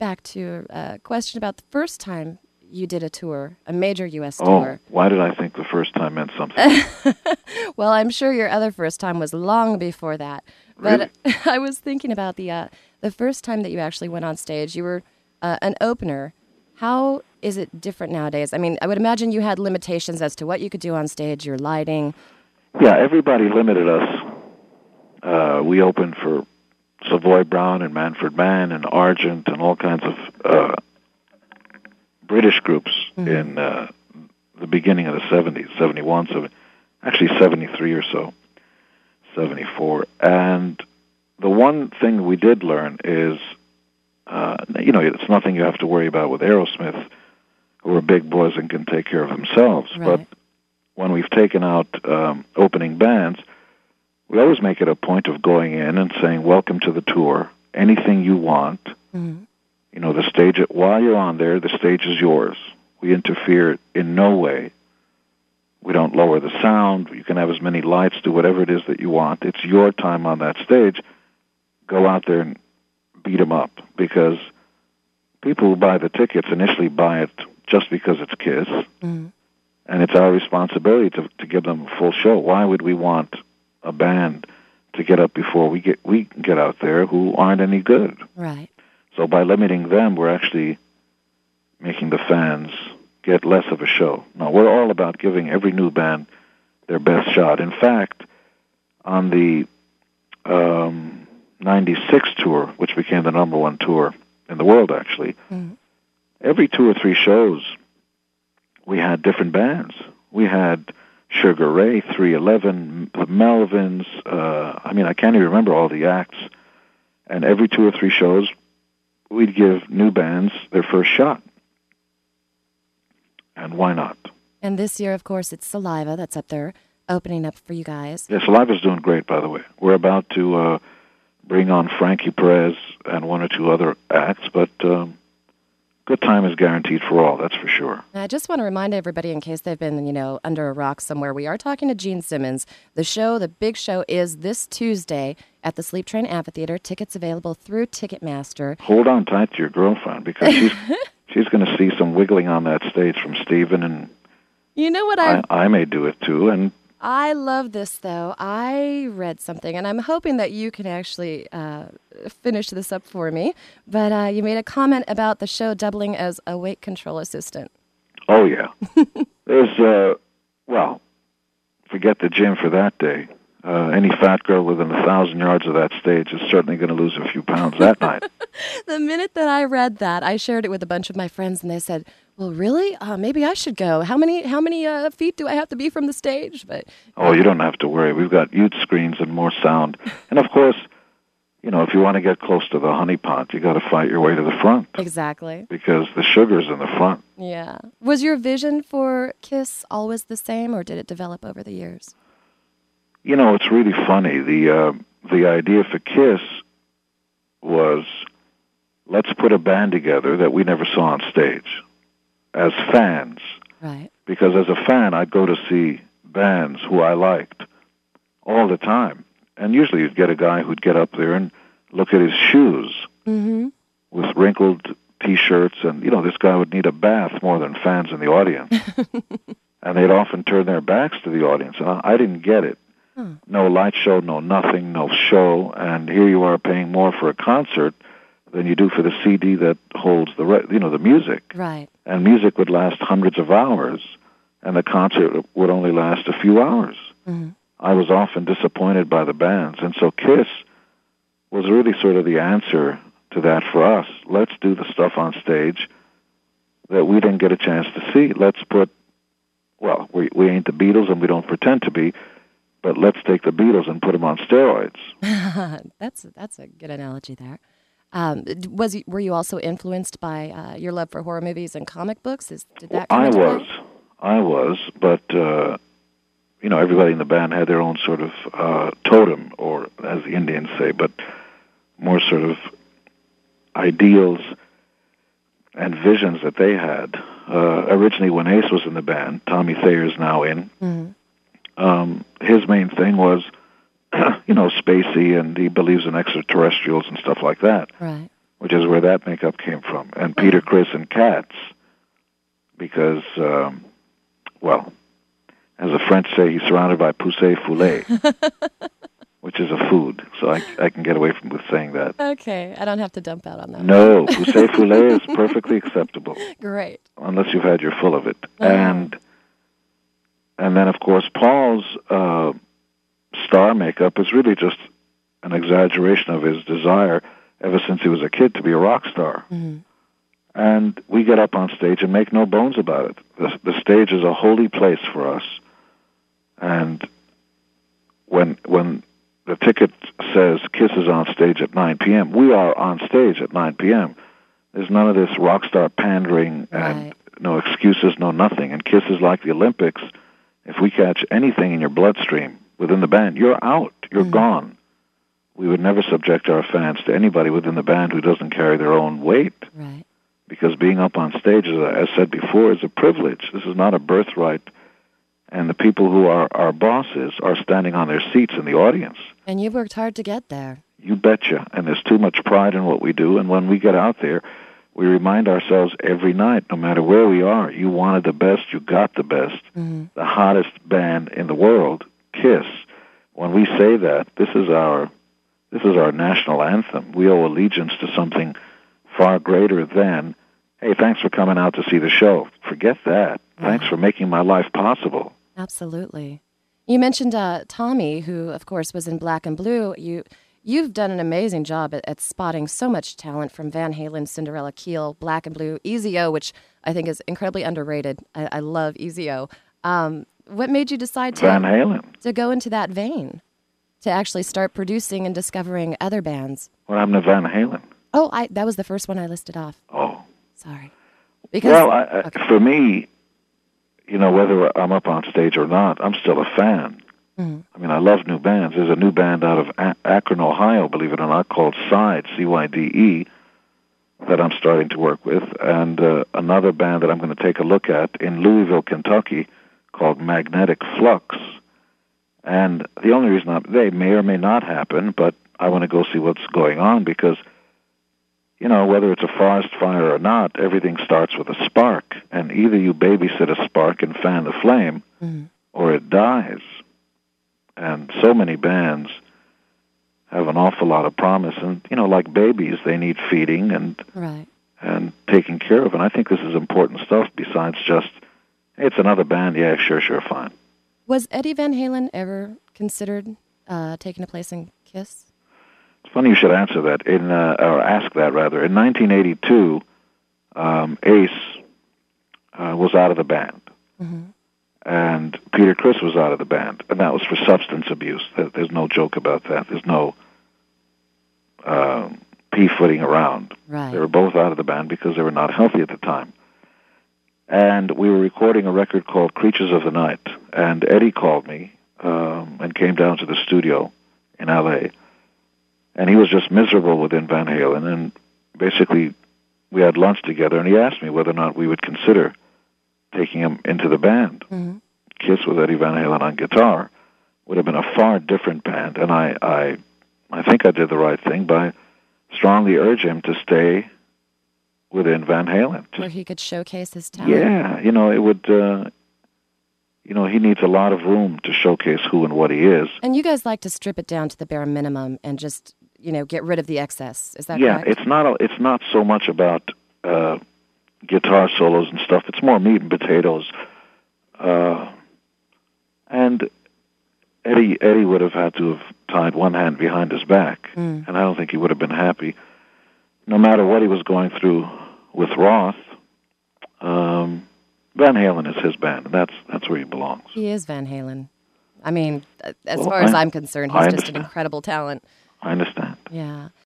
back to a question about the first time you did a tour, a major U.S. Oh, tour. why did I think the first time meant something? Well, I'm sure your other first time was long before that. Really? But I was thinking about the first time that you actually went on stage. You were an opener. How is it different nowadays? I mean, I would imagine you had limitations as to what you could do on stage, your lighting. Yeah, everybody limited us. We opened for Savoy Brown and Manfred Mann and Argent and all kinds of British groups in the beginning of the 70s, 71, actually 73 or so, 74. And the one thing we did learn is, it's nothing you have to worry about with Aerosmith, who are big boys and can take care of themselves. Right. But when we've taken out opening bands, we always make it a point of going in and saying, welcome to the tour, anything you want. Mm-hmm. The stage, while you're on there, the stage is yours. We interfere in no way. We don't lower the sound. You can have as many lights, do whatever it is that you want. It's your time on that stage. Go out there and beat them up, because people who buy the tickets initially buy it just because it's KISS, and it's our responsibility to give them a full show. Why would we want a band to get up before we get out there who aren't any good? Right. So by limiting them, we're actually making the fans get less of a show. No, we're all about giving every new band their best shot. In fact, on the 96 tour, which became the number one tour in the world, actually, every 2 or 3 shows, we had different bands. We had Sugar Ray, 311, the Melvins. I can't even remember all the acts. And every 2 or 3 shows, we'd give new bands their first shot. And why not? And this year, of course, it's Saliva that's up there opening up for you guys. Yeah, Saliva's doing great, by the way. We're about to bring on Frankie Perez and 1 or 2 other acts, but good time is guaranteed for all, that's for sure. I just want to remind everybody, in case they've been, under a rock somewhere, we are talking to Gene Simmons. The big show is this Tuesday at the Sleep Train Amphitheater. Tickets available through Ticketmaster. Hold on tight to your girlfriend, because she's going to see some wiggling on that stage from Steven, and you know what I may do it too. And I love this, though. I read something, and I'm hoping that you can actually finish this up for me. But you made a comment about the show doubling as a weight control assistant. Oh, yeah. There's, forget the gym for that day. Any fat girl within 1,000 yards of that stage is certainly going to lose a few pounds that night. The minute that I read that, I shared it with a bunch of my friends, and they said, well, really? Maybe I should go. How many feet do I have to be from the stage? But you don't have to worry. We've got huge screens and more sound. And, of course, if you want to get close to the honeypot, you got to fight your way to the front. Exactly. Because the sugar's in the front. Yeah. Was your vision for KISS always the same, or did it develop over the years? It's really funny. The idea for KISS was, let's put a band together that we never saw on stage as fans. Right. Because as a fan, I'd go to see bands who I liked all the time. And usually you'd get a guy who'd get up there and look at his shoes with wrinkled T-shirts, and, this guy would need a bath more than fans in the audience. And they'd often turn their backs to the audience, and I didn't get it. No light show, no nothing, no show, and here you are paying more for a concert than you do for the CD that holds the music. Right. And music would last hundreds of hours, and the concert would only last a few hours. I was often disappointed by the bands, and so KISS was really sort of the answer to that for us. Let's do the stuff on stage that we didn't get a chance to see. Let's put, we ain't the Beatles, and we don't pretend to be, but let's take the Beatles and put them on steroids. That's a good analogy there. Were you also influenced by your love for horror movies and comic books? Did that come into play? I was, but everybody in the band had their own sort of totem, or as the Indians say, but more sort of ideals and visions that they had. Originally, when Ace was in the band, Tommy Thayer's now in. His main thing was, spacey, and he believes in extraterrestrials and stuff like that. Right. which is where that makeup came from, and Peter, Chris, and Cats, because, well, as the French say, he's surrounded by poussé foulé, which is a food, so I can get away with saying that. Okay, I don't have to dump out on that. No, poussé foulé is perfectly acceptable. Great. Unless you've had your full of it. And then, of course, Paul's star makeup is really just an exaggeration of his desire ever since he was a kid to be a rock star. Mm-hmm. And we get up on stage and make no bones about it. The stage is a holy place for us. And when the ticket says Kiss is on stage at 9 p.m., we are on stage at 9 p.m. There's none of this rock star pandering and no excuses, no nothing. And Kiss is like the Olympics. If we catch anything in your bloodstream within the band, you're out. You're gone. We would never subject our fans to anybody within the band who doesn't carry their own weight. Right. Because being up on stage, as I said before, is a privilege. This is not a birthright. And the people who are our bosses are standing on their seats in the audience. And you worked hard to get there. You betcha. And there's too much pride in what we do. And when we get out there, we remind ourselves every night, no matter where we are, you wanted the best, you got the best, the hottest band in the world, Kiss. When we say that, this is our national anthem. We owe allegiance to something far greater than, hey, thanks for coming out to see the show. Forget that. Thanks for making my life possible. Absolutely. You mentioned Tommy, who, of course, was in Black and Blue. You've done an amazing job at spotting so much talent from Van Halen, Cinderella, Keel, Black and Blue, Easy-O, which I think is incredibly underrated. I love Easy-O. What made you decide Van Halen. to go into that vein, to actually start producing and discovering other bands? What happened to Van Halen? Oh, that was the first one I listed off. Oh. Sorry. For me, whether I'm up on stage or not, I'm still a fan. Mm-hmm. I mean, I love new bands. There's a new band out of Akron, Ohio, believe it or not, called Cyde, C-Y-D-E, that I'm starting to work with, and another band that I'm going to take a look at in Louisville, Kentucky, called Magnetic Flux. And the only reason they may or may not happen, but I want to go see what's going on because, whether it's a forest fire or not, everything starts with a spark. And either you babysit a spark and fan the flame, or it dies. And so many bands have an awful lot of promise. And, like babies, they need feeding and taking care of. And I think this is important stuff besides just, hey, it's another band. Yeah, sure, fine. Was Eddie Van Halen ever considered taking a place in Kiss? It's funny you should answer that, or ask that rather. In 1982, Ace was out of the band, and Peter Criss was out of the band, and that was for substance abuse. There's no joke about that. There's no pea-footing around. Right. They were both out of the band because they were not healthy at the time. And we were recording a record called Creatures of the Night, and Eddie called me and came down to the studio in L.A., and he was just miserable within Van Halen, and basically we had lunch together, and he asked me whether or not we would consider taking him into the band. Kiss with Eddie Van Halen on guitar would have been a far different band, and I think I did the right thing by strongly urging him to stay within Van Halen. Where he could showcase his talent. Yeah, it would... he needs a lot of room to showcase who and what he is. And you guys like to strip it down to the bare minimum and just, get rid of the excess. Is that correct? Yeah, it's not so much about guitar solos and stuff. It's more meat and potatoes. And Eddie would have had to have tied one hand behind his back, and I don't think he would have been happy. No matter what he was going through with Roth, Van Halen is his band, and that's where he belongs. He is Van Halen. I mean, as far as I'm concerned, he's just an incredible talent. I understand. Yeah.